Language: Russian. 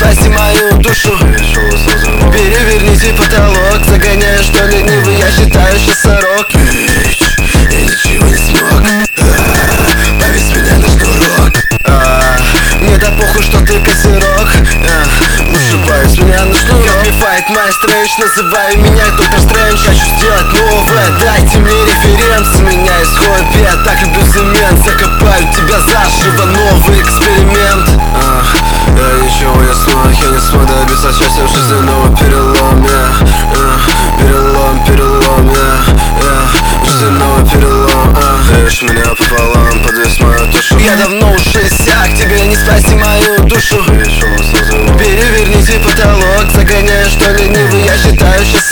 спаси мою душу. Переверните потолок, загоняешь, что ленивый, я считаю сейчас сорок. Я ничего не смог, повесь меня на шнурок. Мне да похуй, что ты козерог, лучше повесь меня на шнурок. Help me fight my strange, называй меня Доктор Стрэндж. Хочу сделать новое, дайте мне референс. С меня исходит я так люблю цемент. Закопаю тебя заживо, новый эксперимент. Я ничего не смог, я не смог добиться счастья в жизненного перелома. Перелом, жизненного перелома. Режь меня пополам, подвесь мою душу. Я давно уже иссяк, тебе не спаси мою душу. Переверните потолок, загоняешь, что ленивый, я считаю сейчас